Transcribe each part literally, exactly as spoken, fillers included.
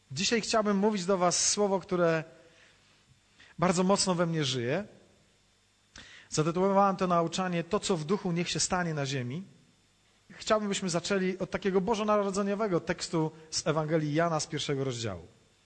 Dzisiaj chciałbym mówić do was słowo, które bardzo mocno we mnie żyje. Zatytułowałem to nauczanie "To, co w duchu, niech się stanie na ziemi". Chciałbym, byśmy zaczęli od takiego bożonarodzeniowego tekstu z Ewangelii Jana z pierwszego rozdziału.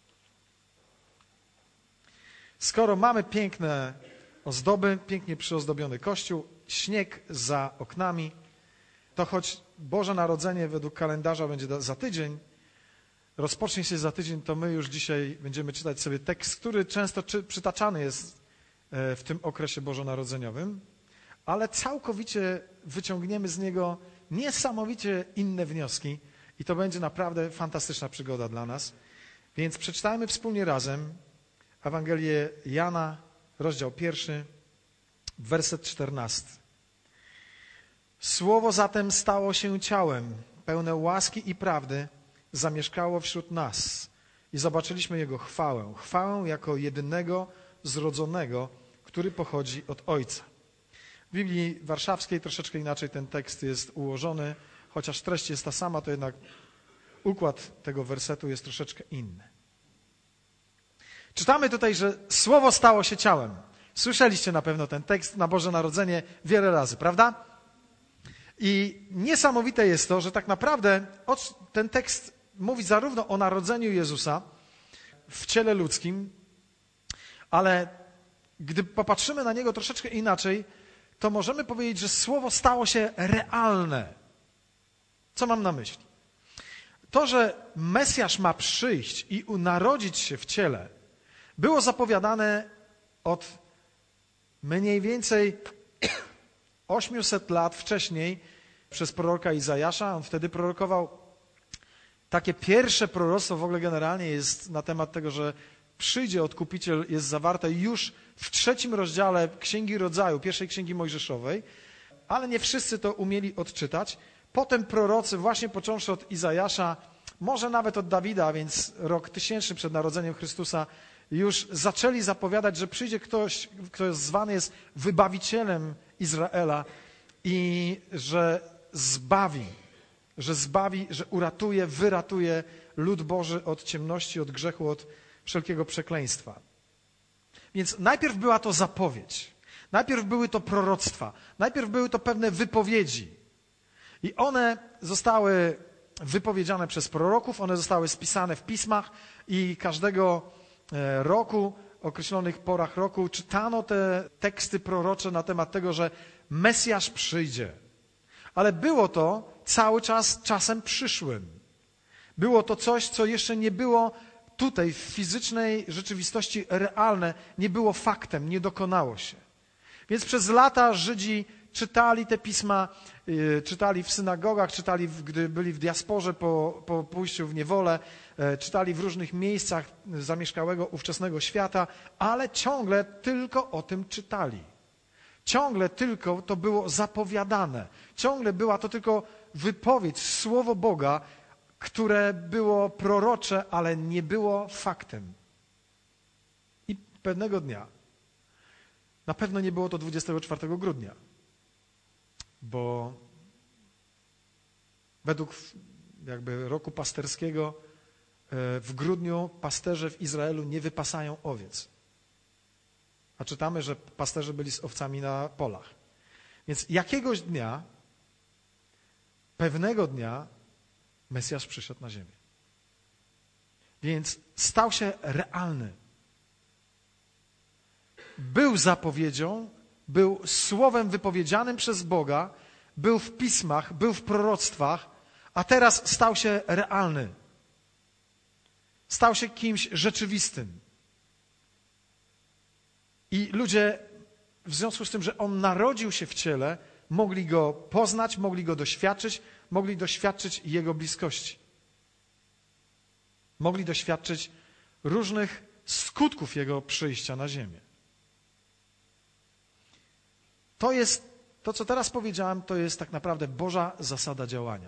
Skoro mamy piękne ozdoby, pięknie przyozdobiony kościół, śnieg za oknami, to choć Boże Narodzenie według kalendarza będzie za tydzień, rozpocznie się za tydzień, to my już dzisiaj będziemy czytać sobie tekst, który często czy, przytaczany jest w tym okresie bożonarodzeniowym, ale całkowicie wyciągniemy z niego niesamowicie inne wnioski i to będzie naprawdę fantastyczna przygoda dla nas. Więc przeczytajmy wspólnie razem Ewangelię Jana, rozdział pierwszy, werset czternasty. Słowo zatem stało się ciałem, pełne łaski i prawdy, zamieszkało wśród nas i zobaczyliśmy Jego chwałę, chwałę jako jedynego zrodzonego, który pochodzi od Ojca. W Biblii Warszawskiej troszeczkę inaczej ten tekst jest ułożony, chociaż treść jest ta sama, to jednak układ tego wersetu jest troszeczkę inny. Czytamy tutaj, że Słowo stało się ciałem. Słyszeliście na pewno ten tekst na Boże Narodzenie wiele razy, prawda? I niesamowite jest to, że tak naprawdę ten tekst mówi zarówno o narodzeniu Jezusa w ciele ludzkim, ale gdy popatrzymy na Niego troszeczkę inaczej, to możemy powiedzieć, że Słowo stało się realne. Co mam na myśli? To, że Mesjasz ma przyjść i narodzić się w ciele, było zapowiadane od mniej więcej osiemset lat wcześniej przez proroka Izajasza. On wtedy prorokował takie pierwsze proroctwo w ogóle generalnie jest na temat tego, że przyjdzie Odkupiciel, jest zawarte już w trzecim rozdziale Księgi Rodzaju, pierwszej Księgi Mojżeszowej, ale nie wszyscy to umieli odczytać. Potem prorocy, właśnie począwszy od Izajasza, może nawet od Dawida, a więc rok tysięczny przed narodzeniem Chrystusa, już zaczęli zapowiadać, że przyjdzie ktoś, kto zwany jest wybawicielem Izraela i że zbawi, że zbawi, że uratuje, wyratuje lud Boży od ciemności, od grzechu, od wszelkiego przekleństwa. Więc najpierw była to zapowiedź, najpierw były to proroctwa, najpierw były to pewne wypowiedzi i one zostały wypowiedziane przez proroków, one zostały spisane w pismach i każdego roku, określonych porach roku czytano te teksty prorocze na temat tego, że Mesjasz przyjdzie. Ale było to cały czas czasem przyszłym. Było to coś, co jeszcze nie było tutaj w fizycznej rzeczywistości realne, nie było faktem, nie dokonało się. Więc przez lata Żydzi czytali te pisma, yy, czytali w synagogach, czytali, w, gdy byli w diasporze po, po pójściu w niewolę, yy, czytali w różnych miejscach zamieszkałego ówczesnego świata, ale ciągle tylko o tym czytali. Ciągle tylko to było zapowiadane. Ciągle była to tylko wypowiedź, słowo Boga, które było prorocze, ale nie było faktem. I pewnego dnia, na pewno nie było to dwudziestego czwartego grudnia, bo według jakby roku pasterskiego w grudniu pasterze w Izraelu nie wypasają owiec. A czytamy, że pasterze byli z owcami na polach. Więc jakiegoś dnia, pewnego dnia Mesjasz przyszedł na ziemię. Więc stał się realny. Był zapowiedzią, był słowem wypowiedzianym przez Boga, był w pismach, był w proroctwach, a teraz stał się realny. Stał się kimś rzeczywistym. I ludzie, w związku z tym, że On narodził się w ciele, mogli Go poznać, mogli Go doświadczyć, mogli doświadczyć Jego bliskości. Mogli doświadczyć różnych skutków Jego przyjścia na ziemię. To jest, to co teraz powiedziałem, to jest tak naprawdę Boża zasada działania.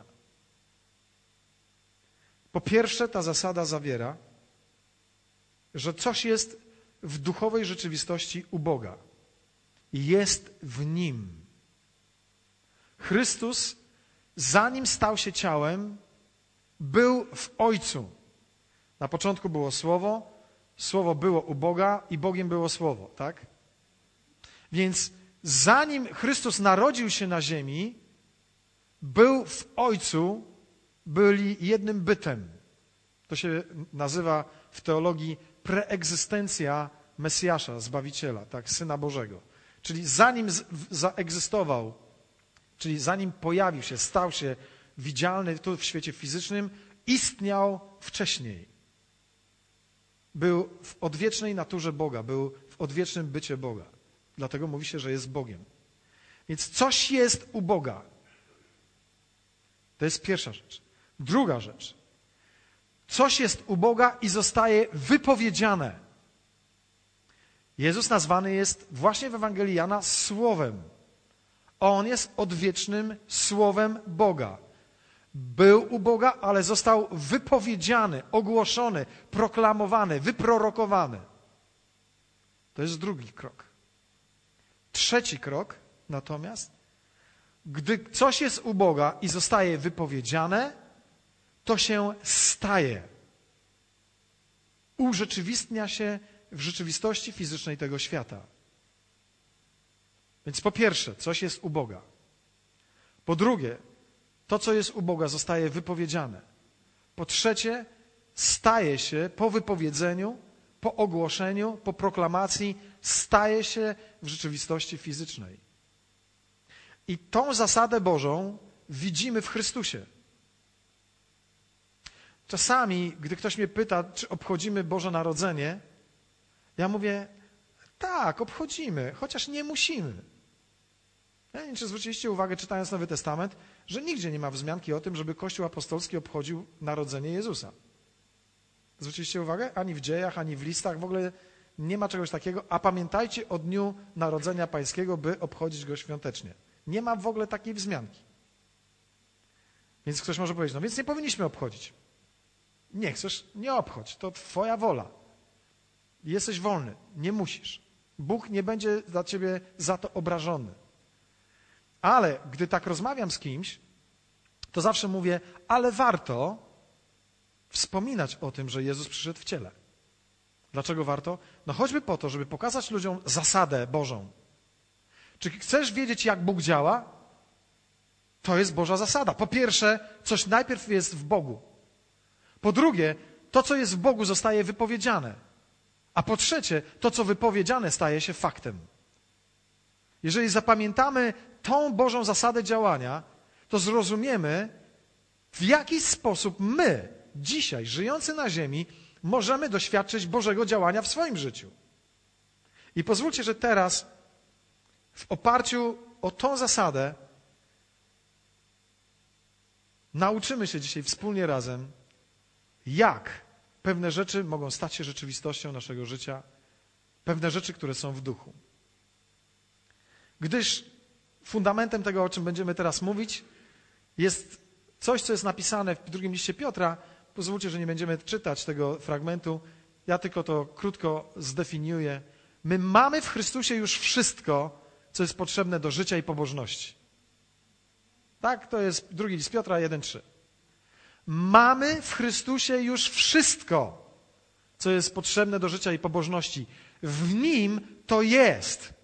Po pierwsze, ta zasada zawiera, że coś jest w duchowej rzeczywistości u Boga. Jest w Nim. Chrystus, zanim stał się ciałem, był w Ojcu. Na początku było Słowo, Słowo było u Boga i Bogiem było Słowo, tak? Więc zanim Chrystus narodził się na ziemi, był w Ojcu, byli jednym bytem. To się nazywa w teologii preegzystencja Mesjasza, Zbawiciela, tak, Syna Bożego. Czyli zanim z, zaegzystował, czyli zanim pojawił się, stał się widzialny tu w świecie fizycznym, istniał wcześniej. Był w odwiecznej naturze Boga, był w odwiecznym bycie Boga. Dlatego mówi się, że jest Bogiem. Więc coś jest u Boga. To jest pierwsza rzecz. Druga rzecz. Coś jest u Boga i zostaje wypowiedziane. Jezus nazwany jest właśnie w Ewangelii Jana Słowem. On jest odwiecznym Słowem Boga. Był u Boga, ale został wypowiedziany, ogłoszony, proklamowany, wyprorokowany. To jest drugi krok. Trzeci krok natomiast, gdy coś jest u Boga i zostaje wypowiedziane, to się staje. Urzeczywistnia się w rzeczywistości fizycznej tego świata. Więc po pierwsze, coś jest u Boga. Po drugie, to, co jest u Boga, zostaje wypowiedziane. Po trzecie, staje się po wypowiedzeniu, po ogłoszeniu, po proklamacji, staje się w rzeczywistości fizycznej. I tą zasadę Bożą widzimy w Chrystusie. Czasami, gdy ktoś mnie pyta, czy obchodzimy Boże Narodzenie, ja mówię, tak, obchodzimy, chociaż nie musimy. Ja nie wiem, czy zwróciliście uwagę, czytając Nowy Testament, że nigdzie nie ma wzmianki o tym, żeby Kościół apostolski obchodził narodzenie Jezusa. Zwróciliście uwagę? Ani w dziejach, ani w listach, w ogóle nie ma czegoś takiego. A pamiętajcie o dniu Narodzenia Pańskiego, by obchodzić go świątecznie. Nie ma w ogóle takiej wzmianki. Więc ktoś może powiedzieć, no więc nie powinniśmy obchodzić. Nie chcesz, nie obchodź, to twoja wola. Jesteś wolny, nie musisz. Bóg nie będzie dla ciebie za to obrażony. Ale gdy tak rozmawiam z kimś, to zawsze mówię, ale warto wspominać o tym, że Jezus przyszedł w ciele. Dlaczego warto? No choćby po to, żeby pokazać ludziom zasadę Bożą. Czy chcesz wiedzieć, jak Bóg działa? To jest Boża zasada. Po pierwsze, coś najpierw jest w Bogu. Po drugie, to, co jest w Bogu, zostaje wypowiedziane. A po trzecie, to, co wypowiedziane, staje się faktem. Jeżeli zapamiętamy tą Bożą zasadę działania, to zrozumiemy, w jaki sposób my, dzisiaj, żyjący na ziemi, możemy doświadczyć Bożego działania w swoim życiu. I pozwólcie, że teraz w oparciu o tą zasadę nauczymy się dzisiaj wspólnie razem, jak pewne rzeczy mogą stać się rzeczywistością naszego życia, pewne rzeczy, które są w duchu. Gdyż fundamentem tego, o czym będziemy teraz mówić, jest coś, co jest napisane w drugim liście Piotra. Pozwólcie, że nie będziemy czytać tego fragmentu. Ja tylko to krótko zdefiniuję. My mamy w Chrystusie już wszystko, co jest potrzebne do życia i pobożności. Tak, to jest drugi list Piotra jeden trzy. Mamy w Chrystusie już wszystko, co jest potrzebne do życia i pobożności. W Nim to jest.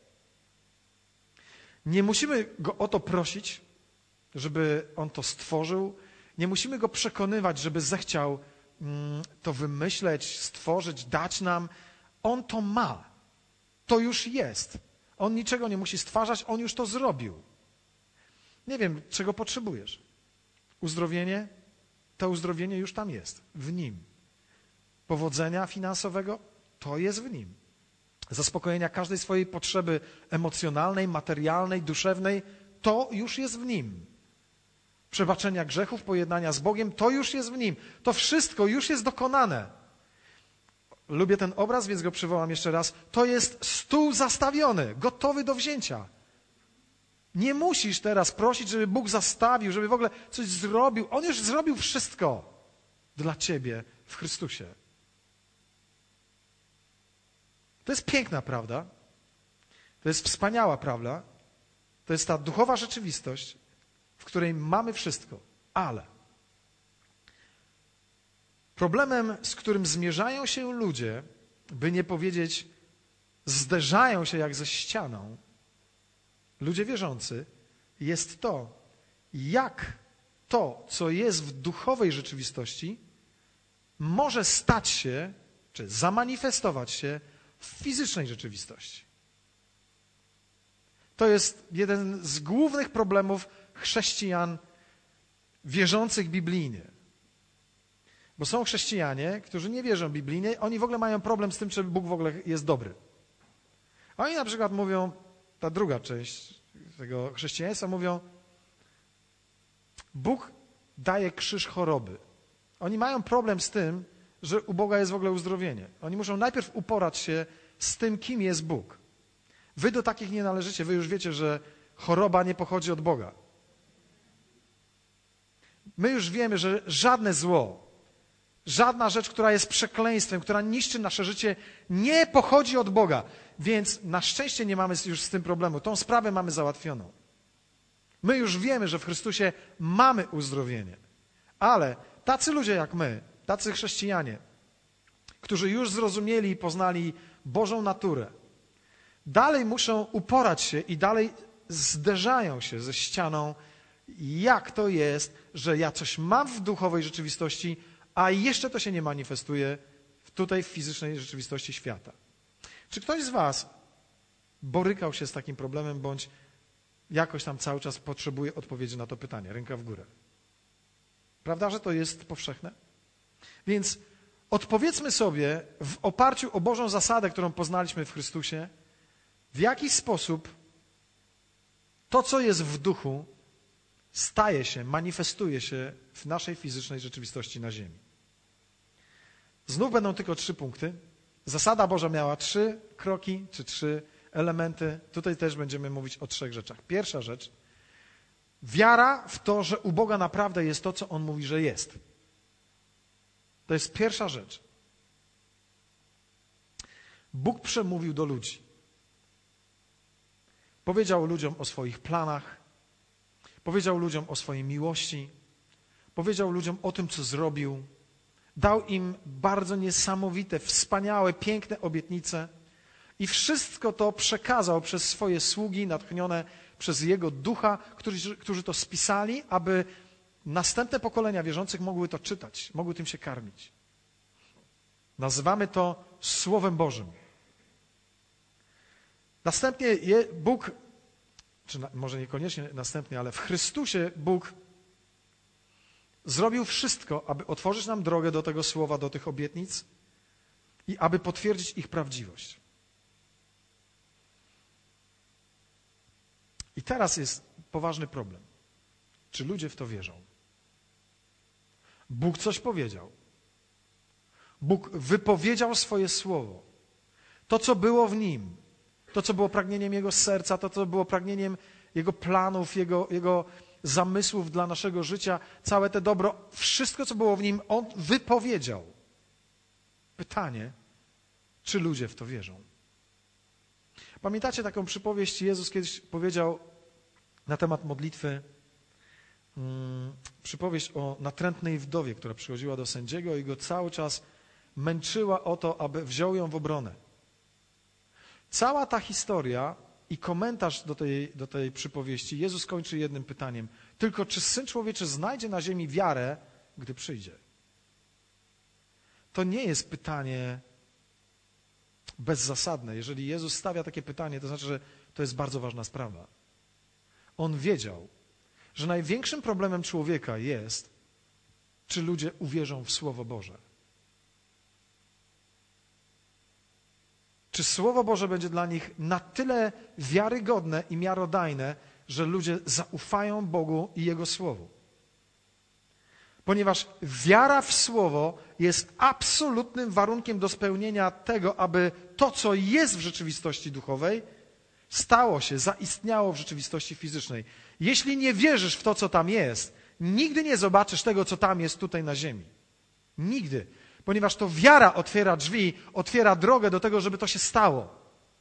Nie musimy Go o to prosić, żeby On to stworzył. Nie musimy Go przekonywać, żeby zechciał mm, to wymyśleć, stworzyć, dać nam. On to ma. To już jest. On niczego nie musi stwarzać, On już to zrobił. Nie wiem, czego potrzebujesz. Uzdrowienie? To uzdrowienie już tam jest, w Nim. Powodzenia finansowego? To jest w Nim. Zaspokojenia każdej swojej potrzeby emocjonalnej, materialnej, duszewnej? To już jest w Nim. Przebaczenia grzechów, pojednania z Bogiem? To już jest w Nim. To wszystko już jest dokonane. Lubię ten obraz, więc go przywołam jeszcze raz. To jest stół zastawiony, gotowy do wzięcia. Nie musisz teraz prosić, żeby Bóg zastawił, żeby w ogóle coś zrobił. On już zrobił wszystko dla ciebie w Chrystusie. To jest piękna prawda. To jest wspaniała prawda. To jest ta duchowa rzeczywistość, w której mamy wszystko. Ale Problemem, z którym zmierzają się ludzie, by nie powiedzieć, zderzają się jak ze ścianą, ludzie wierzący, jest to, jak to, co jest w duchowej rzeczywistości, może stać się, czy zamanifestować się w fizycznej rzeczywistości. To jest jeden z głównych problemów chrześcijan wierzących biblijnie. Bo są chrześcijanie, którzy nie wierzą biblijnie, oni w ogóle mają problem z tym, czy Bóg w ogóle jest dobry. Oni na przykład mówią, ta druga część tego chrześcijaństwa mówią, Bóg daje krzyż choroby. Oni mają problem z tym, że u Boga jest w ogóle uzdrowienie. Oni muszą najpierw uporać się z tym, kim jest Bóg. Wy do takich nie należycie, wy już wiecie, że choroba nie pochodzi od Boga. My już wiemy, że żadne zło, żadna rzecz, która jest przekleństwem, która niszczy nasze życie, nie pochodzi od Boga. Więc na szczęście nie mamy już z tym problemu. Tą sprawę mamy załatwioną. My już wiemy, że w Chrystusie mamy uzdrowienie. Ale tacy ludzie jak my, tacy chrześcijanie, którzy już zrozumieli i poznali Bożą naturę, dalej muszą uporać się i dalej zderzają się ze ścianą, jak to jest, że ja coś mam w duchowej rzeczywistości, a jeszcze to się nie manifestuje tutaj w fizycznej rzeczywistości świata. Czy ktoś z was borykał się z takim problemem, bądź jakoś tam cały czas potrzebuje odpowiedzi na to pytanie? Ręka w górę. Prawda, że to jest powszechne? Więc odpowiedzmy sobie w oparciu o Bożą zasadę, którą poznaliśmy w Chrystusie, w jaki sposób to, co jest w duchu, staje się, manifestuje się w naszej fizycznej rzeczywistości na ziemi. Znów będą tylko trzy punkty. Zasada Boża miała trzy kroki, czy trzy elementy. Tutaj też będziemy mówić o trzech rzeczach. Pierwsza rzecz, wiara w to, że u Boga naprawdę jest to, co On mówi, że jest. To jest pierwsza rzecz. Bóg przemówił do ludzi. Powiedział ludziom o swoich planach, powiedział ludziom o swojej miłości, powiedział ludziom o tym, co zrobił. Dał im bardzo niesamowite, wspaniałe, piękne obietnice i wszystko to przekazał przez swoje sługi natchnione przez Jego Ducha, którzy, którzy to spisali, aby następne pokolenia wierzących mogły to czytać, mogły tym się karmić. Nazywamy to Słowem Bożym. Następnie je, Bóg, czy na, może niekoniecznie następnie, ale w Chrystusie Bóg zrobił wszystko, aby otworzyć nam drogę do tego słowa, do tych obietnic i aby potwierdzić ich prawdziwość. I teraz jest poważny problem. Czy ludzie w to wierzą? Bóg coś powiedział. Bóg wypowiedział swoje słowo. To, co było w Nim, to, co było pragnieniem Jego serca, to, co było pragnieniem Jego planów, Jego, Jego zamysłów dla naszego życia, całe te dobro, wszystko, co było w Nim, On wypowiedział. Pytanie, czy ludzie w to wierzą? Pamiętacie taką przypowieść? Jezus kiedyś powiedział na temat modlitwy, hmm, przypowieść o natrętnej wdowie, która przychodziła do sędziego i go cały czas męczyła o to, aby wziął ją w obronę. Cała ta historia i komentarz do tej, do tej przypowieści Jezus kończy jednym pytaniem. Tylko czy Syn Człowieczy znajdzie na ziemi wiarę, gdy przyjdzie? To nie jest pytanie bezzasadne. Jeżeli Jezus stawia takie pytanie, to znaczy, że to jest bardzo ważna sprawa. On wiedział, że największym problemem człowieka jest, czy ludzie uwierzą w Słowo Boże. Czy Słowo Boże będzie dla nich na tyle wiarygodne i miarodajne, że ludzie zaufają Bogu i Jego Słowu. Ponieważ wiara w Słowo jest absolutnym warunkiem do spełnienia tego, aby to, co jest w rzeczywistości duchowej, stało się, zaistniało w rzeczywistości fizycznej. Jeśli nie wierzysz w to, co tam jest, nigdy nie zobaczysz tego, co tam jest tutaj na ziemi. Nigdy. Ponieważ to wiara otwiera drzwi, otwiera drogę do tego, żeby to się stało.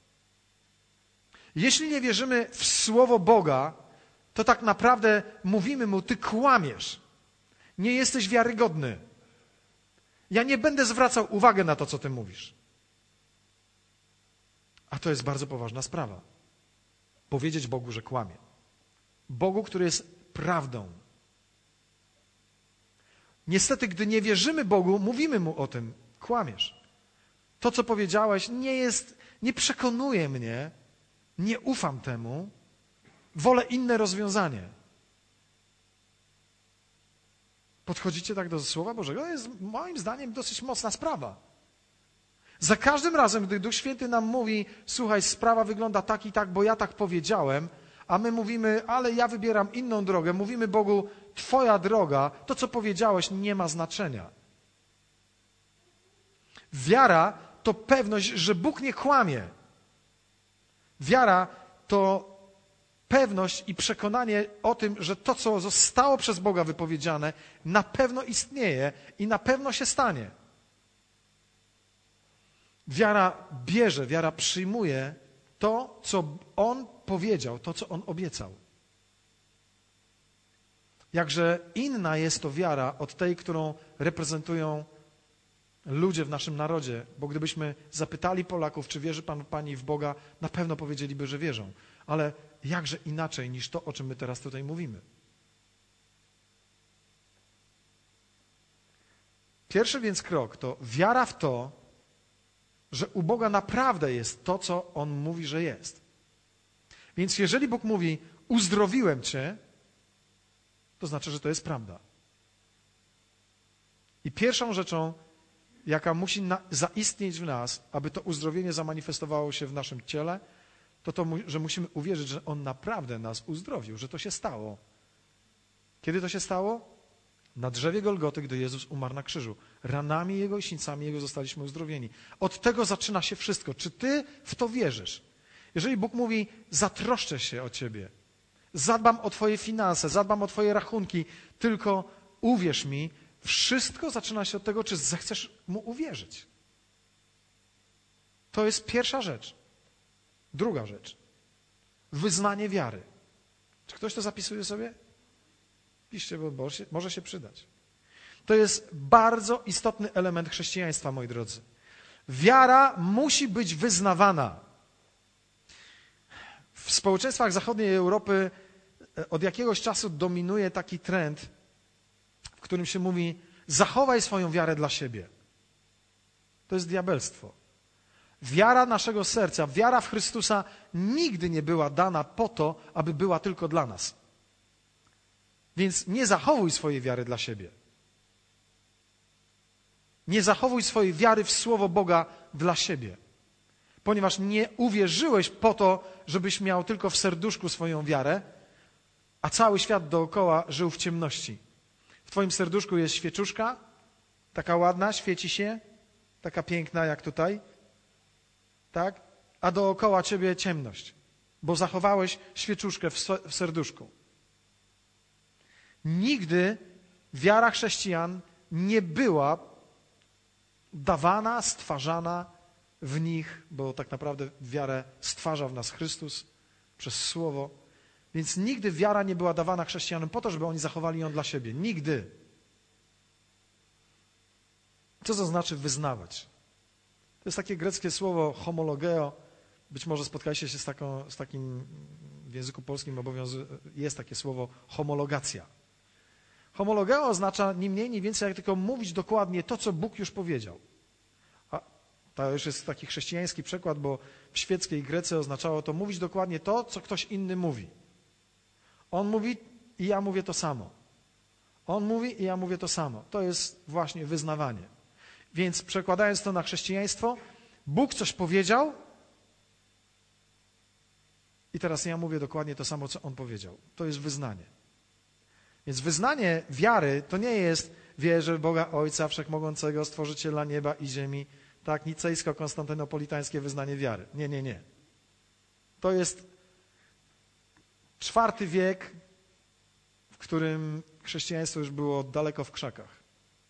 Jeśli nie wierzymy w Słowo Boga, to tak naprawdę mówimy Mu, Ty kłamiesz. Nie jesteś wiarygodny. Ja nie będę zwracał uwagi na to, co ty mówisz. A to jest bardzo poważna sprawa. Powiedzieć Bogu, że kłamie. Bogu, który jest prawdą. Niestety, gdy nie wierzymy Bogu, mówimy Mu o tym. Kłamiesz. To, co powiedziałeś, nie jest, nie przekonuje mnie, nie ufam temu, wolę inne rozwiązanie. Podchodzicie tak do Słowa Bożego? To jest moim zdaniem dosyć mocna sprawa. Za każdym razem, gdy Duch Święty nam mówi, słuchaj, sprawa wygląda tak i tak, bo ja tak powiedziałem, a my mówimy, ale ja wybieram inną drogę, mówimy Bogu, twoja droga, to co powiedziałeś nie ma znaczenia. Wiara to pewność, że Bóg nie kłamie. Wiara to pewność i przekonanie o tym, że to, co zostało przez Boga wypowiedziane, na pewno istnieje i na pewno się stanie. Wiara bierze, wiara przyjmuje to, co On powiedział, to, co On obiecał. Jakże inna jest to wiara od tej, którą reprezentują ludzie w naszym narodzie, bo gdybyśmy zapytali Polaków, czy wierzy Pan, Pani w Boga, na pewno powiedzieliby, że wierzą. Ale jakże inaczej niż to, o czym my teraz tutaj mówimy. Pierwszy więc krok to wiara w to, że u Boga naprawdę jest to, co On mówi, że jest. Więc jeżeli Bóg mówi, uzdrowiłem cię, to znaczy, że to jest prawda. I pierwszą rzeczą, jaka musi na, zaistnieć w nas, aby to uzdrowienie zamanifestowało się w naszym ciele, to to, że musimy uwierzyć, że On naprawdę nas uzdrowił, że to się stało. Kiedy to się stało? Na drzewie Golgoty, gdy Jezus umarł na krzyżu. Ranami Jego i sińcami Jego zostaliśmy uzdrowieni. Od tego zaczyna się wszystko. Czy ty w to wierzysz? Jeżeli Bóg mówi, zatroszczę się o ciebie, zadbam o twoje finanse, zadbam o twoje rachunki, tylko uwierz mi, wszystko zaczyna się od tego, czy zechcesz Mu uwierzyć. To jest pierwsza rzecz. Druga rzecz. Wyznanie wiary. Czy ktoś to zapisuje sobie? Piszcie, bo może się przydać. To jest bardzo istotny element chrześcijaństwa, moi drodzy. Wiara musi być wyznawana. W społeczeństwach zachodniej Europy od jakiegoś czasu dominuje taki trend, w którym się mówi, zachowaj swoją wiarę dla siebie. To jest diabelstwo. Wiara naszego serca, wiara w Chrystusa nigdy nie była dana po to, aby była tylko dla nas. Więc nie zachowuj swojej wiary dla siebie. Nie zachowuj swojej wiary w Słowo Boga dla siebie. Ponieważ nie uwierzyłeś po to, żebyś miał tylko w serduszku swoją wiarę, a cały świat dookoła żył w ciemności. W twoim serduszku jest świeczuszka, taka ładna, świeci się, taka piękna jak tutaj, tak? A dookoła ciebie ciemność, bo zachowałeś świeczuszkę w serduszku. Nigdy wiara chrześcijan nie była dawana, stwarzana w nich, bo tak naprawdę wiarę stwarza w nas Chrystus przez Słowo. Więc nigdy wiara nie była dawana chrześcijanom po to, żeby oni zachowali ją dla siebie. Nigdy. Co to znaczy wyznawać? To jest takie greckie słowo homologeo. Być może spotkaliście się z, taką, z takim w języku polskim obowiązuje, jest takie słowo homologacja. Homologeo oznacza ni mniej, ni więcej, jak tylko mówić dokładnie to, co Bóg już powiedział. A to już jest taki chrześcijański przekład, bo w świeckiej Grece oznaczało to mówić dokładnie to, co ktoś inny mówi. On mówi i ja mówię to samo. On mówi i ja mówię to samo. To jest właśnie wyznawanie. Więc przekładając to na chrześcijaństwo, Bóg coś powiedział i teraz ja mówię dokładnie to samo, co On powiedział. To jest wyznanie. Więc wyznanie wiary to nie jest wierzę w Boga Ojca Wszechmogącego, Stworzyciela nieba i ziemi, tak, nicejsko-konstantynopolitańskie wyznanie wiary. Nie, nie, nie. To jest czwarty wiek, w którym chrześcijaństwo już było daleko w krzakach.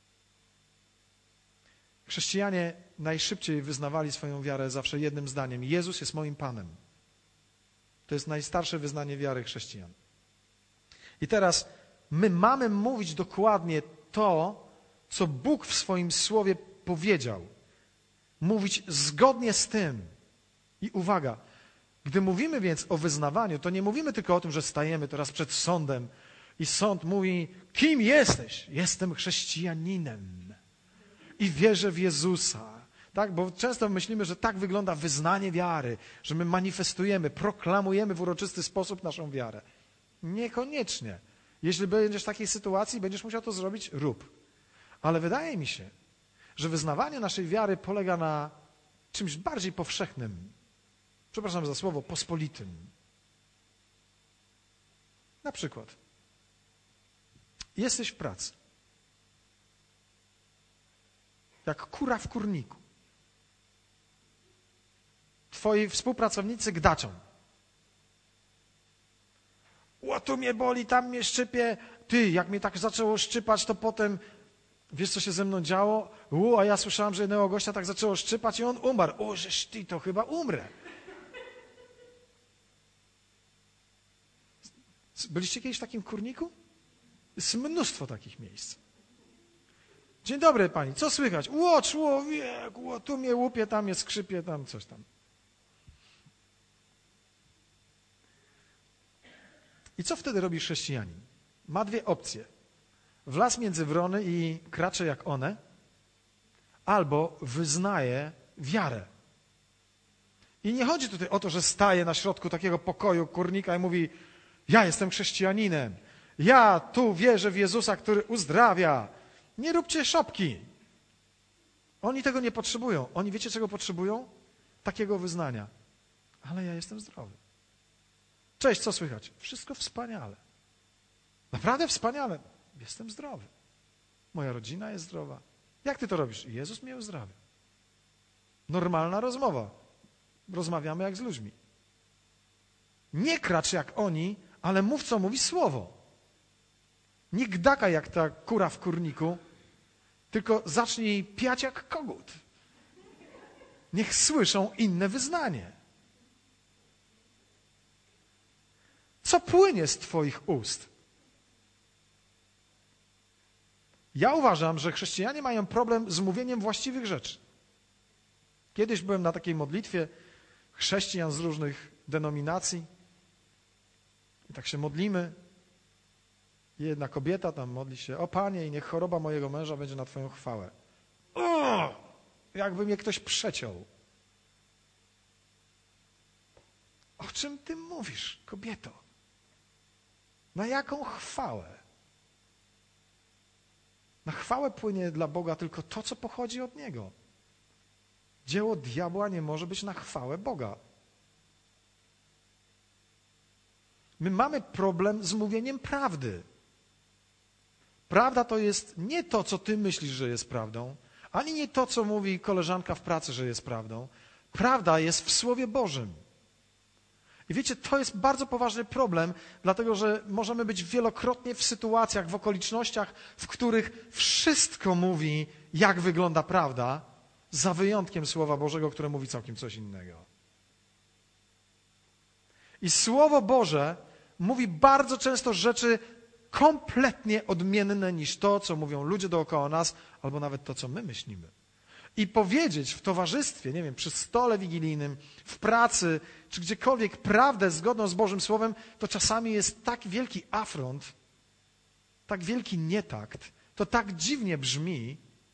Chrześcijanie najszybciej wyznawali swoją wiarę zawsze jednym zdaniem. Jezus jest moim Panem. To jest najstarsze wyznanie wiary chrześcijan. I teraz my mamy mówić dokładnie to, co Bóg w swoim słowie powiedział. Mówić zgodnie z tym. I uwaga, gdy mówimy więc o wyznawaniu, to nie mówimy tylko o tym, że stajemy teraz przed sądem i sąd mówi, kim jesteś? Jestem chrześcijaninem i wierzę w Jezusa. Tak? Bo często myślimy, że tak wygląda wyznanie wiary, że my manifestujemy, proklamujemy w uroczysty sposób naszą wiarę. Niekoniecznie. Jeśli będziesz w takiej sytuacji i będziesz musiał to zrobić, rób. Ale wydaje mi się, że wyznawanie naszej wiary polega na czymś bardziej powszechnym. Przepraszam za słowo, pospolitym. Na przykład, jesteś w pracy. Jak kura w kurniku. Twoi współpracownicy gdaczą. O, tu mnie boli, tam mnie szczypie. Ty, jak mnie tak zaczęło szczypać, to potem, wiesz co się ze mną działo? U, a ja słyszałam, że jednego gościa tak zaczęło szczypać i on umarł. O, żeż ty, to chyba umrę. Byliście kiedyś w takim kurniku? Jest mnóstwo takich miejsc. Dzień dobry pani, co słychać? Ło, człowiek, ło, tu mnie łupie, tam mnie skrzypie, tam coś tam. I co wtedy robi chrześcijanin? Ma dwie opcje. Wlazł między wrony i kracze jak one, albo wyznaje wiarę. I nie chodzi tutaj o to, że staje na środku takiego pokoju kurnika i mówi, ja jestem chrześcijaninem, ja tu wierzę w Jezusa, który uzdrawia. Nie róbcie szopki. Oni tego nie potrzebują. Oni wiecie, czego potrzebują? Takiego wyznania. Ale ja jestem zdrowy. Cześć, co słychać? Wszystko wspaniale. Naprawdę wspaniale. Jestem zdrowy. Moja rodzina jest zdrowa. Jak ty to robisz? Jezus mnie uzdrawia. Normalna rozmowa. Rozmawiamy jak z ludźmi. Nie kracz jak oni, ale mów, co mówi słowo. Nie gdaka jak ta kura w kurniku, tylko zacznij piać jak kogut. Niech słyszą inne wyznanie. Co płynie z twoich ust? Ja uważam, że chrześcijanie mają problem z mówieniem właściwych rzeczy. Kiedyś byłem na takiej modlitwie chrześcijan z różnych denominacji i tak się modlimy. I jedna kobieta tam modli się, o Panie, i niech choroba mojego męża będzie na Twoją chwałę. O! Jakby mnie ktoś przeciął. O czym Ty mówisz, kobieto? Na jaką chwałę? Na chwałę płynie dla Boga tylko to, co pochodzi od Niego. Dzieło diabła nie może być na chwałę Boga. My mamy problem z mówieniem prawdy. Prawda to jest nie to, co ty myślisz, że jest prawdą, ani nie to, co mówi koleżanka w pracy, że jest prawdą. Prawda jest w Słowie Bożym. I wiecie, to jest bardzo poważny problem, dlatego że możemy być wielokrotnie w sytuacjach, w okolicznościach, w których wszystko mówi, jak wygląda prawda, za wyjątkiem Słowa Bożego, które mówi całkiem coś innego. I Słowo Boże mówi bardzo często rzeczy kompletnie odmienne niż to, co mówią ludzie dookoła nas, albo nawet to, co my myślimy. I powiedzieć w towarzystwie, nie wiem, przy stole wigilijnym, w pracy, czy gdziekolwiek prawdę zgodną z Bożym Słowem, to czasami jest tak wielki afront, tak wielki nietakt, to tak dziwnie brzmi,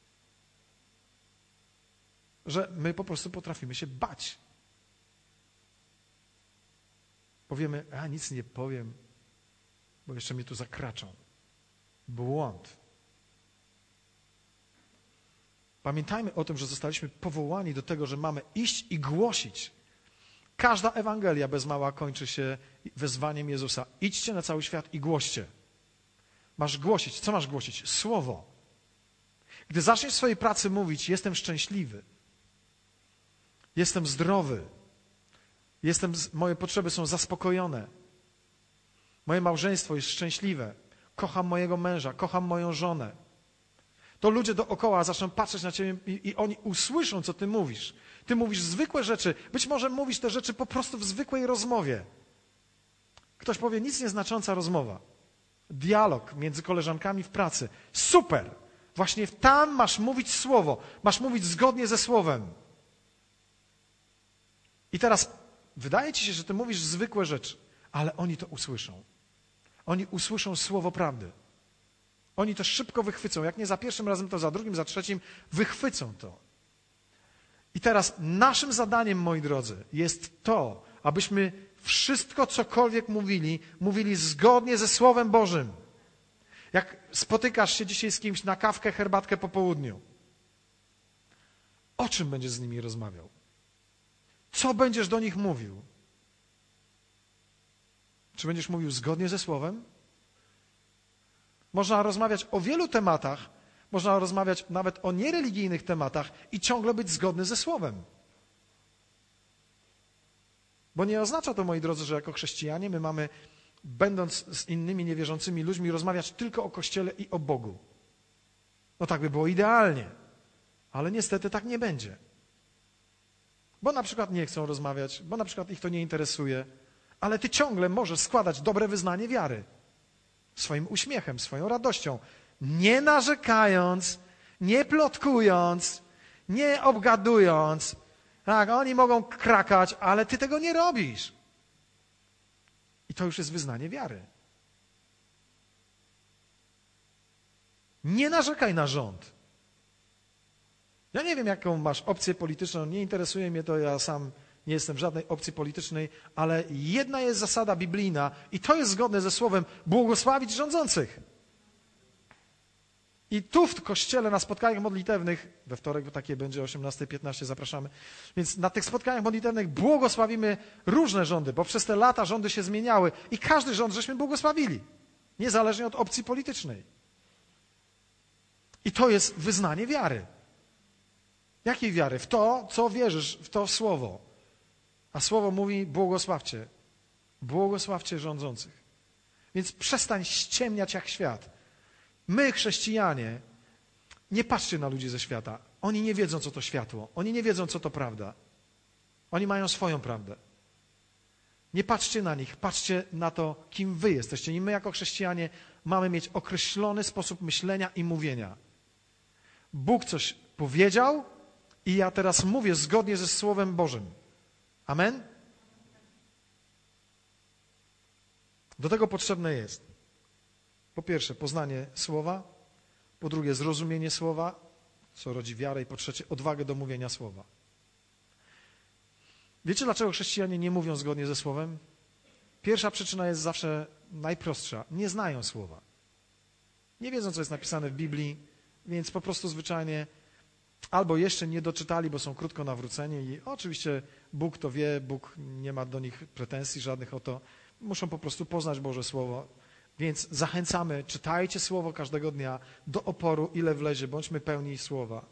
że my po prostu potrafimy się bać. Powiemy, a nic nie powiem, bo jeszcze mnie tu zakraczą. Błąd. Pamiętajmy o tym, że zostaliśmy powołani do tego, że mamy iść i głosić. Każda Ewangelia bez mała kończy się wezwaniem Jezusa. Idźcie na cały świat i głoście. Masz głosić. Co masz głosić? Słowo. Gdy zaczniesz w swojej pracy mówić, jestem szczęśliwy, jestem zdrowy, jestem, moje potrzeby są zaspokojone, moje małżeństwo jest szczęśliwe, kocham mojego męża, kocham moją żonę, to ludzie dookoła zaczną patrzeć na ciebie i, i oni usłyszą, co ty mówisz. Ty mówisz zwykłe rzeczy, być może mówisz te rzeczy po prostu w zwykłej rozmowie. Ktoś powie, nic nieznacząca rozmowa. Dialog między koleżankami w pracy. Super! Właśnie tam masz mówić słowo, masz mówić zgodnie ze słowem. I teraz wydaje ci się, że ty mówisz zwykłe rzeczy, ale oni to usłyszą. Oni usłyszą słowo prawdy. Oni to szybko wychwycą. Jak nie za pierwszym razem, to za drugim, za trzecim wychwycą to. I teraz naszym zadaniem, moi drodzy, jest to, abyśmy wszystko, cokolwiek mówili, mówili zgodnie ze Słowem Bożym. Jak spotykasz się dzisiaj z kimś na kawkę, herbatkę po południu, o czym będziesz z nimi rozmawiał? Co będziesz do nich mówił? Czy będziesz mówił zgodnie ze Słowem? Można rozmawiać o wielu tematach, można rozmawiać nawet o niereligijnych tematach i ciągle być zgodny ze Słowem. Bo nie oznacza to, moi drodzy, że jako chrześcijanie my mamy, będąc z innymi niewierzącymi ludźmi, rozmawiać tylko o Kościele i o Bogu. No tak by było idealnie, ale niestety tak nie będzie. Bo na przykład nie chcą rozmawiać, bo na przykład ich to nie interesuje, ale ty ciągle możesz składać dobre wyznanie wiary. Swoim uśmiechem, swoją radością, nie narzekając, nie plotkując, nie obgadując. Tak, oni mogą krakać, ale ty tego nie robisz. I to już jest wyznanie wiary. Nie narzekaj na rząd. Ja nie wiem, jaką masz opcję polityczną, nie interesuje mnie to, ja sam nie jestem w żadnej opcji politycznej, ale jedna jest zasada biblijna i to jest zgodne ze Słowem: błogosławić rządzących. I tu w Kościele na spotkaniach modlitewnych, we wtorek takie będzie o osiemnasta piętnaście, zapraszamy, więc na tych spotkaniach modlitewnych błogosławimy różne rządy, bo przez te lata rządy się zmieniały i każdy rząd żeśmy błogosławili, niezależnie od opcji politycznej. I to jest wyznanie wiary. Jakiej wiary? W to, co wierzysz, w to Słowo. A Słowo mówi: błogosławcie, błogosławcie rządzących. Więc przestań ściemniać jak świat. My, chrześcijanie, nie patrzcie na ludzi ze świata. Oni nie wiedzą, co to światło. Oni nie wiedzą, co to prawda. Oni mają swoją prawdę. Nie patrzcie na nich, patrzcie na to, kim wy jesteście. I my jako chrześcijanie mamy mieć określony sposób myślenia i mówienia. Bóg coś powiedział i ja teraz mówię zgodnie ze Słowem Bożym. Amen? Do tego potrzebne jest, po pierwsze, poznanie Słowa, po drugie, zrozumienie Słowa, co rodzi wiarę, i po trzecie, odwagę do mówienia Słowa. Wiecie, dlaczego chrześcijanie nie mówią zgodnie ze Słowem? Pierwsza przyczyna jest zawsze najprostsza. Nie znają Słowa. Nie wiedzą, co jest napisane w Biblii, więc po prostu zwyczajnie albo jeszcze nie doczytali, bo są krótko nawróceni i oczywiście Bóg to wie, Bóg nie ma do nich pretensji żadnych o to. Muszą po prostu poznać Boże Słowo. Więc zachęcamy, czytajcie Słowo każdego dnia do oporu, ile wlezie, bądźmy pełni Słowa.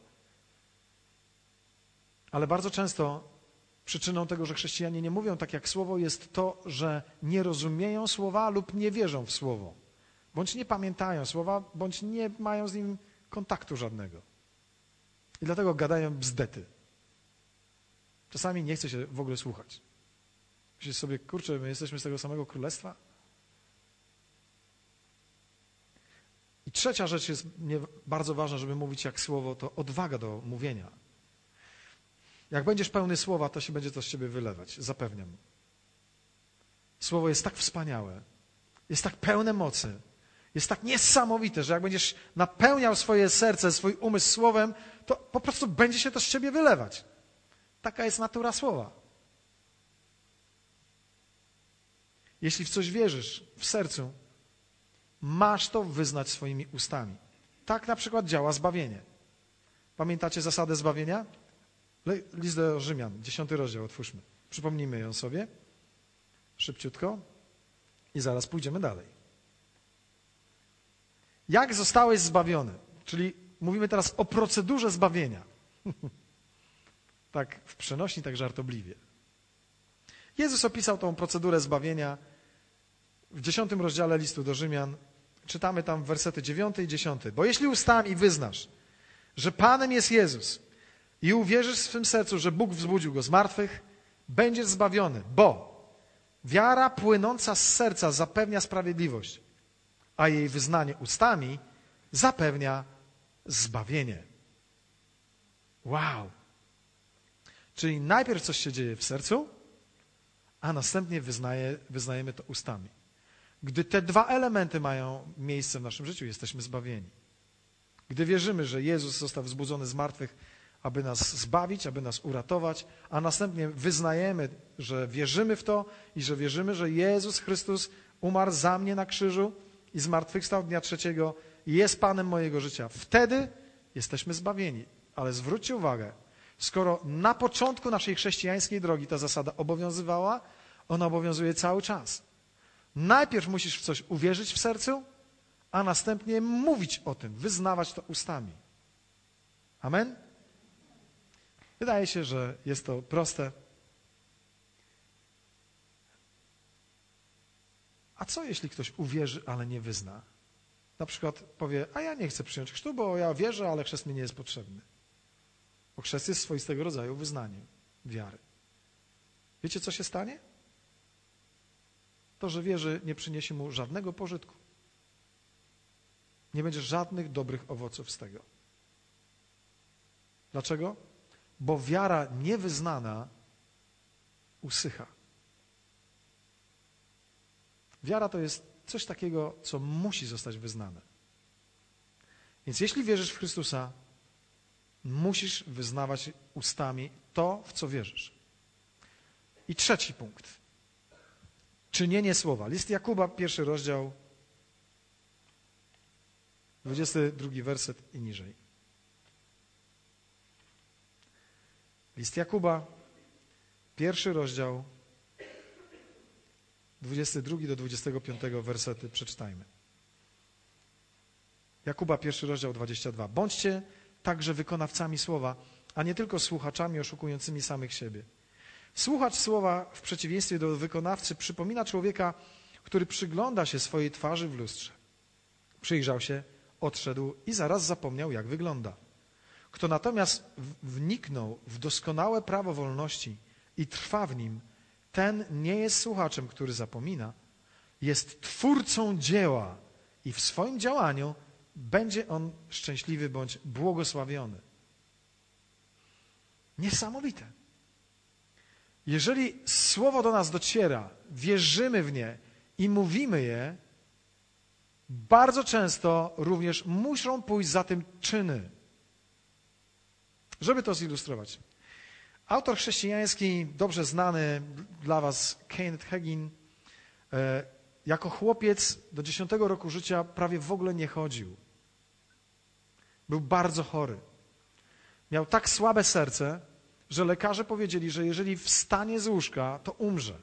Ale bardzo często przyczyną tego, że chrześcijanie nie mówią tak jak Słowo, jest to, że nie rozumieją Słowa lub nie wierzą w Słowo. Bądź nie pamiętają Słowa, bądź nie mają z nim kontaktu żadnego. I dlatego gadają bzdety. Czasami nie chce się w ogóle słuchać. Myślisz sobie, kurczę, my jesteśmy z tego samego królestwa? I trzecia rzecz jest mnie bardzo ważna, żeby mówić jak Słowo, to odwaga do mówienia. Jak będziesz pełny Słowa, to się będzie to z ciebie wylewać, zapewniam. Słowo jest tak wspaniałe, jest tak pełne mocy, jest tak niesamowite, że jak będziesz napełniał swoje serce, swój umysł Słowem, to po prostu będzie się to z ciebie wylewać. Taka jest natura Słowa. Jeśli w coś wierzysz w sercu, masz to wyznać swoimi ustami. Tak na przykład działa zbawienie. Pamiętacie zasadę zbawienia? List do Rzymian, dziesiąty rozdział, otwórzmy. Przypomnijmy ją sobie szybciutko i zaraz pójdziemy dalej. Jak zostałeś zbawiony? Czyli mówimy teraz o procedurze zbawienia. Tak w przenośni, tak żartobliwie. Jezus opisał tą procedurę zbawienia w dziesiątym rozdziale listu do Rzymian. Czytamy tam wersety dziewiąty i dziesiąty. Bo jeśli ustami wyznasz, że Panem jest Jezus i uwierzysz w swym sercu, że Bóg wzbudził Go z martwych, będziesz zbawiony, bo wiara płynąca z serca zapewnia sprawiedliwość, a jej wyznanie ustami zapewnia zbawienie. Wow! Czyli najpierw coś się dzieje w sercu, a następnie wyznaje, wyznajemy to ustami. Gdy te dwa elementy mają miejsce w naszym życiu, jesteśmy zbawieni. Gdy wierzymy, że Jezus został wzbudzony z martwych, aby nas zbawić, aby nas uratować, a następnie wyznajemy, że wierzymy w to i że wierzymy, że Jezus Chrystus umarł za mnie na krzyżu i zmartwychwstał dnia trzeciego i jest Panem mojego życia. Wtedy jesteśmy zbawieni. Ale zwróćcie uwagę, skoro na początku naszej chrześcijańskiej drogi ta zasada obowiązywała, ona obowiązuje cały czas. Najpierw musisz w coś uwierzyć w sercu, a następnie mówić o tym, wyznawać to ustami. Amen? Wydaje się, że jest to proste. A co jeśli ktoś uwierzy, ale nie wyzna? Na przykład powie, a ja nie chcę przyjąć chrztu, bo ja wierzę, ale chrzest mi nie jest potrzebny. Bo chrzest jest swoistego rodzaju wyznaniem wiary. Wiecie, co się stanie? To, że wierzy, nie przyniesie mu żadnego pożytku. Nie będzie żadnych dobrych owoców z tego. Dlaczego? Bo wiara niewyznana usycha. Wiara to jest coś takiego, co musi zostać wyznane. Więc jeśli wierzysz w Chrystusa, musisz wyznawać ustami to, w co wierzysz. I trzeci punkt. Czynienie słowa. List Jakuba, pierwszy rozdział, dwudziesty drugi werset i niżej. List Jakuba, pierwszy rozdział, dwudziesty drugi do dwudziestego piątego wersety przeczytajmy. Jakuba, pierwszy rozdział, dwadzieścia dwa. Bądźcie także wykonawcami słowa, a nie tylko słuchaczami oszukującymi samych siebie. Słuchacz słowa w przeciwieństwie do wykonawcy przypomina człowieka, który przygląda się swojej twarzy w lustrze. Przyjrzał się, odszedł i zaraz zapomniał, jak wygląda. Kto natomiast wniknął w doskonałe prawo wolności i trwa w nim, ten nie jest słuchaczem, który zapomina, jest twórcą dzieła i w swoim działaniu będzie on szczęśliwy bądź błogosławiony. Niesamowite. Jeżeli słowo do nas dociera, wierzymy w nie i mówimy je, bardzo często również muszą pójść za tym czyny. Żeby to zilustrować. Autor chrześcijański, dobrze znany dla was, Kenneth Hagin, jako chłopiec do dziesiątego roku życia prawie w ogóle nie chodził. Był bardzo chory. Miał tak słabe serce, że lekarze powiedzieli, że jeżeli wstanie z łóżka, to umrze.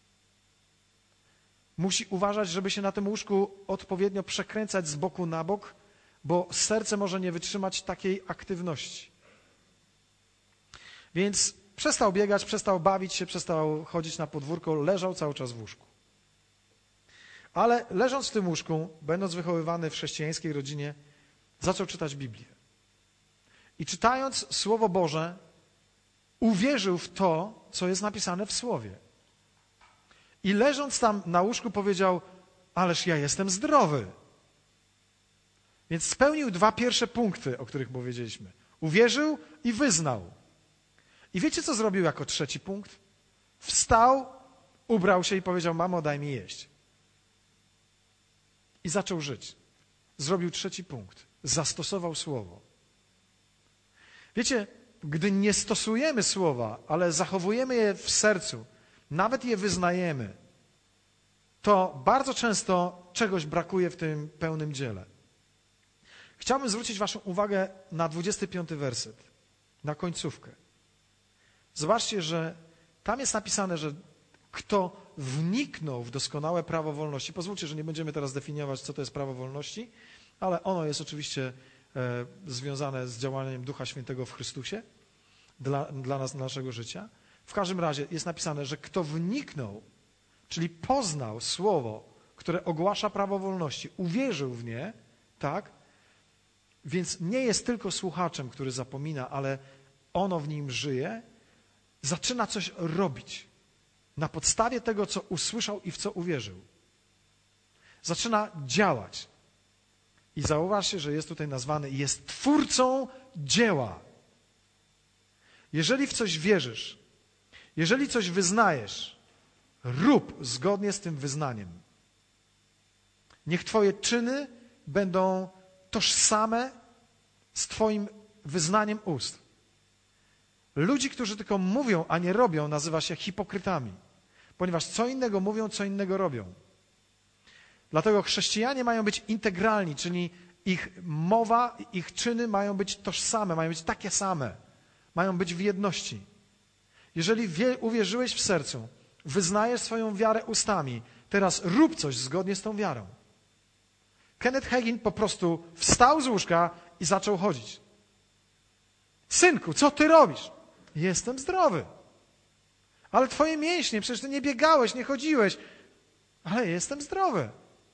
Musi uważać, żeby się na tym łóżku odpowiednio przekręcać z boku na bok, bo serce może nie wytrzymać takiej aktywności. Więc przestał biegać, przestał bawić się, przestał chodzić na podwórko, leżał cały czas w łóżku. Ale leżąc w tym łóżku, będąc wychowywany w chrześcijańskiej rodzinie, zaczął czytać Biblię. I czytając Słowo Boże, uwierzył w to, co jest napisane w Słowie. I leżąc tam na łóżku powiedział, ależ ja jestem zdrowy. Więc spełnił dwa pierwsze punkty, o których powiedzieliśmy. Uwierzył i wyznał. I wiecie, co zrobił jako trzeci punkt? Wstał, ubrał się i powiedział, mamo, daj mi jeść. I zaczął żyć. Zrobił trzeci punkt. Zastosował słowo. Wiecie, gdy nie stosujemy słowa, ale zachowujemy je w sercu, nawet je wyznajemy, to bardzo często czegoś brakuje w tym pełnym dziele. Chciałbym zwrócić waszą uwagę na dwudziesty piąty werset, na końcówkę. Zobaczcie, że tam jest napisane, że kto wniknął w doskonałe prawo wolności. Pozwólcie, że nie będziemy teraz definiować, co to jest prawo wolności, ale ono jest oczywiście e, związane z działaniem Ducha Świętego w Chrystusie dla, dla nas, dla naszego życia. W każdym razie jest napisane, że kto wniknął, czyli poznał słowo, które ogłasza prawo wolności, uwierzył w nie, tak? Więc nie jest tylko słuchaczem, który zapomina, ale ono w nim żyje, zaczyna coś robić na podstawie tego, co usłyszał i w co uwierzył. Zaczyna działać. I zauważcie, że jest tutaj nazwany, jest twórcą dzieła. Jeżeli w coś wierzysz, jeżeli coś wyznajesz, rób zgodnie z tym wyznaniem. Niech twoje czyny będą tożsame z twoim wyznaniem ust. Ludzi, którzy tylko mówią, a nie robią, nazywa się hipokrytami, ponieważ co innego mówią, co innego robią. Dlatego chrześcijanie mają być integralni, czyli ich mowa, ich czyny mają być tożsame, mają być takie same, mają być w jedności. Jeżeli wie, uwierzyłeś w sercu, wyznajesz swoją wiarę ustami, teraz rób coś zgodnie z tą wiarą. Kenneth Hagin po prostu wstał z łóżka i zaczął chodzić. Synku, co ty robisz? Jestem zdrowy. Ale twoje mięśnie, przecież ty nie biegałeś, nie chodziłeś. Ale jestem zdrowy.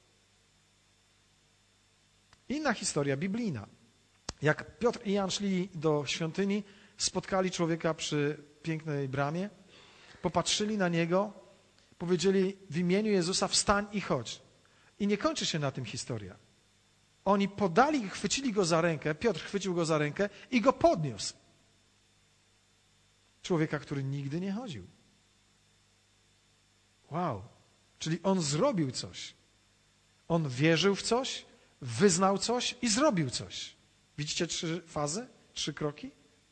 Inna historia biblijna. Jak Piotr i Jan szli do świątyni, spotkali człowieka przy pięknej bramie, popatrzyli na niego, powiedzieli w imieniu Jezusa wstań i chodź. I nie kończy się na tym historia. Oni podali, chwycili go za rękę, Piotr chwycił go za rękę i go podniósł. Człowieka, który nigdy nie chodził. Wow. Czyli on zrobił coś. On wierzył w coś, wyznał coś i zrobił coś. Widzicie trzy fazy? Trzy kroki?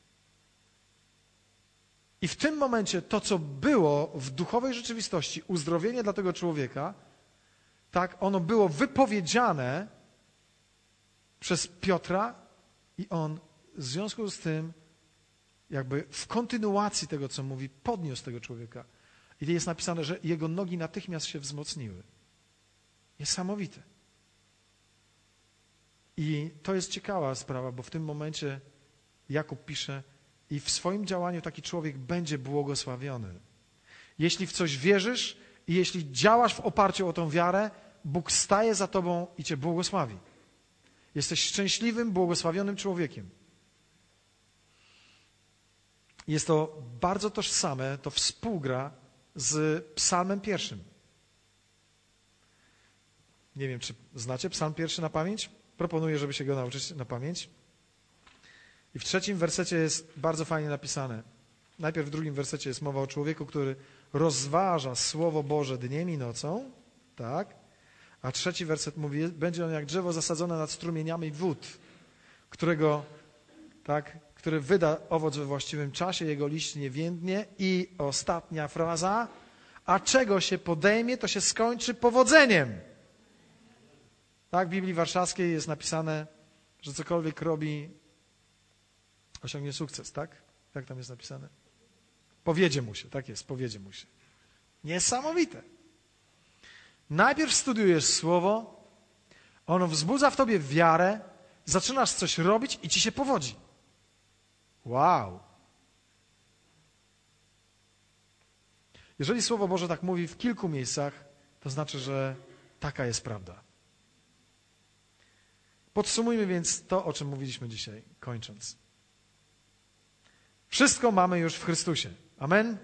I w tym momencie to, co było w duchowej rzeczywistości, uzdrowienie dla tego człowieka, tak, ono było wypowiedziane przez Piotra i on w związku z tym jakby w kontynuacji tego, co mówi, podniósł tego człowieka. I jest napisane, że jego nogi natychmiast się wzmocniły. Niesamowite. I to jest ciekawa sprawa, bo w tym momencie Jakub pisze, i w swoim działaniu taki człowiek będzie błogosławiony. Jeśli w coś wierzysz i jeśli działasz w oparciu o tą wiarę, Bóg staje za tobą i cię błogosławi. Jesteś szczęśliwym, błogosławionym człowiekiem. Jest to bardzo tożsame, to współgra z psalmem pierwszym. Nie wiem, czy znacie psalm pierwszy na pamięć? Proponuję, żeby się go nauczyć na pamięć. I w trzecim wersecie jest bardzo fajnie napisane. Najpierw w drugim wersecie jest mowa o człowieku, który rozważa Słowo Boże dniem i nocą, tak? A trzeci werset mówi, będzie on jak drzewo zasadzone nad strumieniami wód, którego, tak, który wyda owoc we właściwym czasie, jego liść nie więdnie. I ostatnia fraza, a czego się podejmie, to się skończy powodzeniem. Tak, w Biblii Warszawskiej jest napisane, że cokolwiek robi, osiągnie sukces, tak? Jak tam jest napisane? Powiedzie mu się, tak jest, powiedzie mu się. Niesamowite. Najpierw studiujesz Słowo, ono wzbudza w tobie wiarę, zaczynasz coś robić i ci się powodzi. Wow. Jeżeli Słowo Boże tak mówi w kilku miejscach, to znaczy, że taka jest prawda. Podsumujmy więc to, o czym mówiliśmy dzisiaj, kończąc. Wszystko mamy już w Chrystusie. Amen?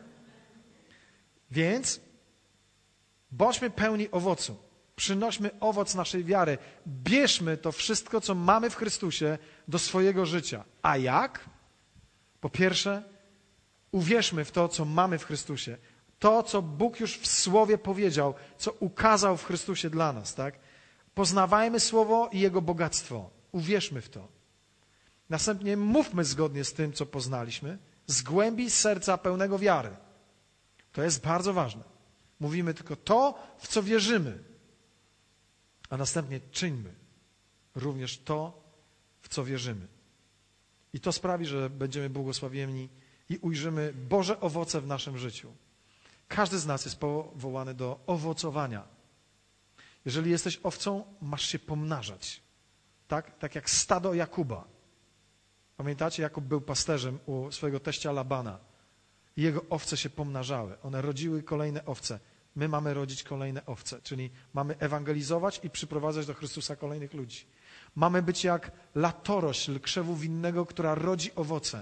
Więc bądźmy pełni owocu. Przynośmy owoc naszej wiary. Bierzmy to wszystko, co mamy w Chrystusie, do swojego życia. A jak? Po pierwsze, uwierzmy w to, co mamy w Chrystusie. To, co Bóg już w Słowie powiedział, co ukazał w Chrystusie dla nas, tak? Poznawajmy Słowo i Jego bogactwo. Uwierzmy w to. Następnie mówmy zgodnie z tym, co poznaliśmy, z głębi serca pełnego wiary. To jest bardzo ważne. Mówimy tylko to, w co wierzymy. A następnie czyńmy również to, w co wierzymy. I to sprawi, że będziemy błogosławieni i ujrzymy Boże owoce w naszym życiu. Każdy z nas jest powołany do owocowania. Jeżeli jesteś owcą, masz się pomnażać. Tak, tak jak stado Jakuba. Pamiętacie, Jakub był pasterzem u swojego teścia Labana. I jego owce się pomnażały. One rodziły kolejne owce. My mamy rodzić kolejne owce, czyli mamy ewangelizować i przyprowadzać do Chrystusa kolejnych ludzi. Mamy być jak latorośl krzewu winnego, która rodzi owoce.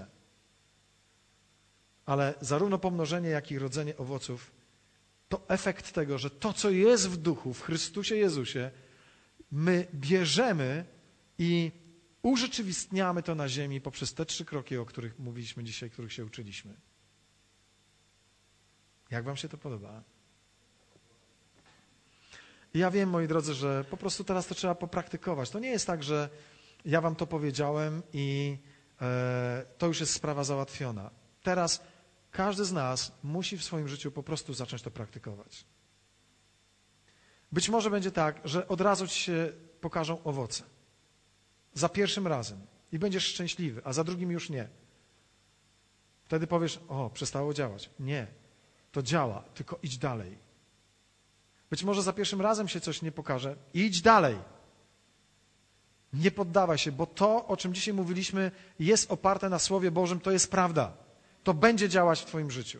Ale zarówno pomnożenie, jak i rodzenie owoców to efekt tego, że to, co jest w duchu, w Chrystusie Jezusie, my bierzemy i urzeczywistniamy to na ziemi poprzez te trzy kroki, o których mówiliśmy dzisiaj, których się uczyliśmy. Jak wam się to podoba? I ja wiem, moi drodzy, że po prostu teraz to trzeba popraktykować. To nie jest tak, że ja wam to powiedziałem i e, to już jest sprawa załatwiona. Teraz każdy z nas musi w swoim życiu po prostu zacząć to praktykować. Być może będzie tak, że od razu ci się pokażą owoce. Za pierwszym razem. I będziesz szczęśliwy, a za drugim już nie. Wtedy powiesz, o, przestało działać. Nie, to działa, tylko idź dalej. Być może za pierwszym razem się coś nie pokaże. Idź dalej. Nie poddawaj się, bo to, o czym dzisiaj mówiliśmy, jest oparte na Słowie Bożym, to jest prawda. To będzie działać w twoim życiu.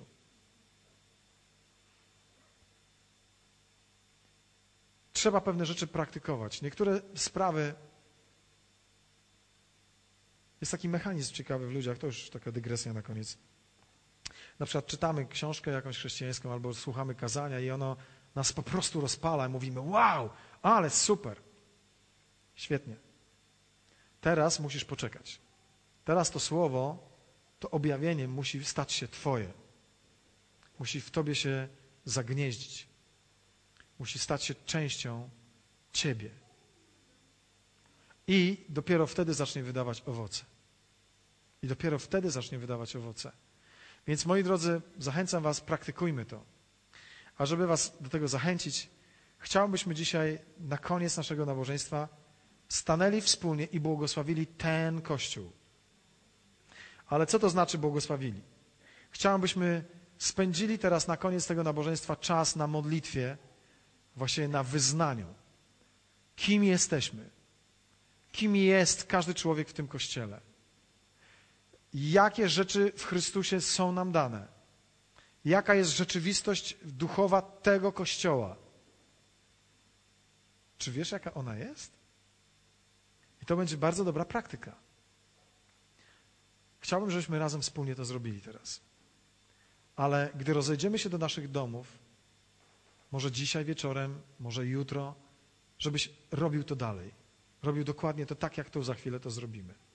Trzeba pewne rzeczy praktykować. Niektóre sprawy... Jest taki mechanizm ciekawy w ludziach, to już taka dygresja na koniec. Na przykład czytamy książkę jakąś chrześcijańską albo słuchamy kazania i ono nas po prostu rozpala i mówimy, wow, ale super. Świetnie. Teraz musisz poczekać. Teraz to słowo, to objawienie musi stać się twoje. Musi w tobie się zagnieździć. Musi stać się częścią ciebie. I dopiero wtedy zacznie wydawać owoce. I dopiero wtedy zacznie wydawać owoce. Więc moi drodzy, zachęcam was, praktykujmy to. A żeby was do tego zachęcić, chciałbyśmy dzisiaj na koniec naszego nabożeństwa stanęli wspólnie i błogosławili ten Kościół. Ale co to znaczy błogosławili? Chciałbyśmy spędzili teraz na koniec tego nabożeństwa czas na modlitwie, właśnie na wyznaniu. Kim jesteśmy? Kim jest każdy człowiek w tym Kościele? Jakie rzeczy w Chrystusie są nam dane? Jaka jest rzeczywistość duchowa tego Kościoła? Czy wiesz, jaka ona jest? I to będzie bardzo dobra praktyka. Chciałbym, żebyśmy razem wspólnie to zrobili teraz. Ale gdy rozejdziemy się do naszych domów, może dzisiaj wieczorem, może jutro, żebyś robił to dalej. Robił dokładnie to tak, jak to za chwilę to zrobimy.